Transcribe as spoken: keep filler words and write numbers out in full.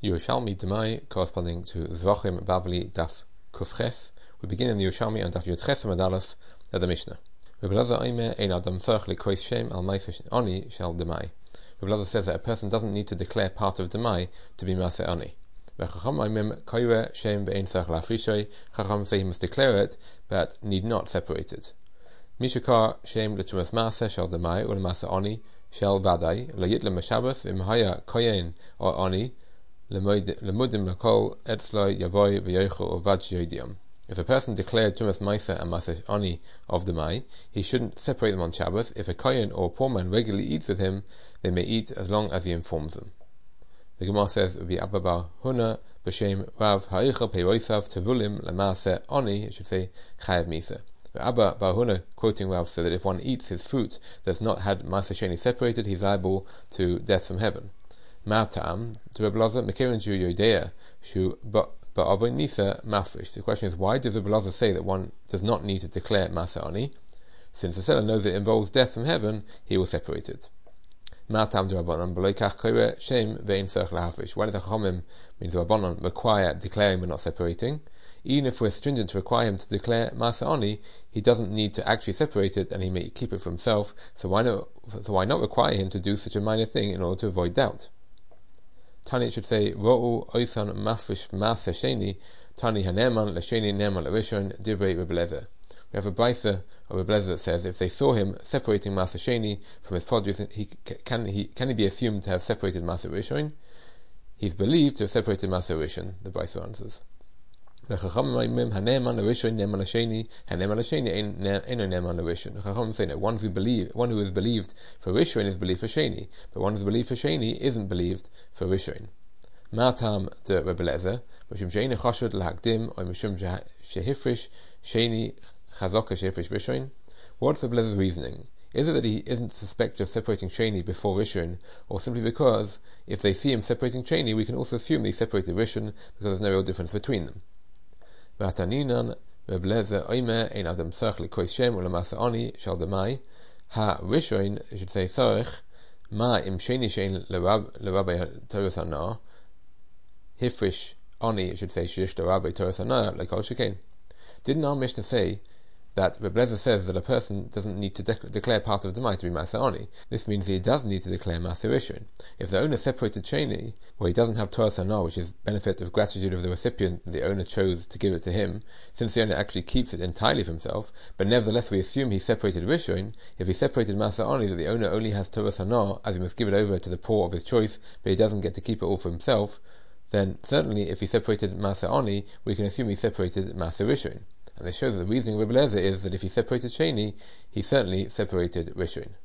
Yerushalmi Demai, corresponding to Zvachim Bavli Daf Kufches. We begin in the Yerushalmi on Daf Yudches Madalef at the Mishnah. Rebbe Elazar Omer Ein Adam Tzarich Lekois Shem Al Ma'aseh Oni Shel Demai. Rebbe Elazar says that a person doesn't need to declare part of Demai to be Ma'aseh Oni. V'Chacham Omer Koyre Shem Ve'ein Tzarich La'afrishay. Chacham say he must declare it, but need not separate it. Mishakar Shem L'Tumas Ma'aseh Shel Demai or Ma'aseh Oni Shel Vadai L'Yit L'Mashabeth V'Mahaya Koyen or Oni. If a person declared Tumas Maisa and Maseh Oni of the Mai, he shouldn't separate them on Shabbos. If a Kohen or a poor man regularly eats with him, they may eat as long as he informs them. The Gemara says, Abba bar Huna b'shem Rav Ha'ichel Peiroisav Tevulim L'Maseh Oni, it should say Chayav Misa. Abba bar Huna, quoting Rav, said that if one eats his fruit that's not had Maseh Sheni separated, he's liable to death from heaven. Ma'atam to Rebbe Elazar Mekirin Ju Yodea Shu Ba'avoin Nisa Mafrish. The question is, why does Rebbe Elazar say that one does not need to declare Maseh Oni? Since the seller knows it involves death from heaven, he will separate it. Ma'atam to Rabbanan B'loikach Koyre Shem Ve'in Tzarich La'afrish. Why do the Chachamim, means the Rabbanan, require declaring but not separating? Even if we're stringent to require him to declare Maseh Oni, he doesn't need to actually separate it, and he may keep it for himself. So why not? So why not require him to do such a minor thing in order to avoid doubt? Tani should say Ro'u Oisan Mafrish Maseh Sheni Tani Haneman Lesheni Neman Lerishon Divrei Rebbe Elazar. We have a brisa of Rebbe Elazar that says if they saw him separating Maseh Sheni from his produce, he can he can he be assumed to have separated Maseh Rishon? He's believed to have separated Maseh Rishon. The brisa answers. The Chacham Haneman Lerishon Neman Lesheni Haneman Lesheni Eno Neman Lerishon. The Chacham say that one who believe one who is believed for Rishon is believed for Sheni, but one who is believed for Sheni isn't believed for Rishon. Ma'atam de Rebbe Elazar Mishum Sheini Chashud L'Hakdim or Mishum Shehifrish Sheni Chazaka Shehifrish Rishon. What's Rebbe Elazar's reasoning? Is it that he isn't suspected of separating Sheni before Rishon, or simply because if they see him separating Sheni, we can also assume they separated Rishon because there's no real difference between them? V'ataninan Rebbe Elazar Omer Ein Adam Tzarich Lekois Shem or L'Maseh Oni Shel Demai Ha Rishon, you should say Tzarich Ma Im Sheni Shein L'Rabbi Toras Hana Hifrish Oni, it should say Shish L'Rabbi Toras Hana like Kol Shekain. Didn't our Mishnah say that Rebbe Elazar says that a person doesn't need to de- declare part of Demai to be Maseh Oni? This means he does need to declare Maseh Rishon. If the owner separated Sheni, where he doesn't have Toras Hana, which is benefit of gratitude of the recipient, the owner chose to give it to him, since the owner actually keeps it entirely for himself, but nevertheless we assume he separated Rishon, if he separated Maseh Oni, that the owner only has Toras Hana, as he must give it over to the poor of his choice, but he doesn't get to keep it all for himself, then certainly if he separated Maseh Oni, we can assume he separated Maseh Rishon. And this shows that the reasoning of Rebbe Elazar is that if he separated Sheni, he certainly separated Rishon.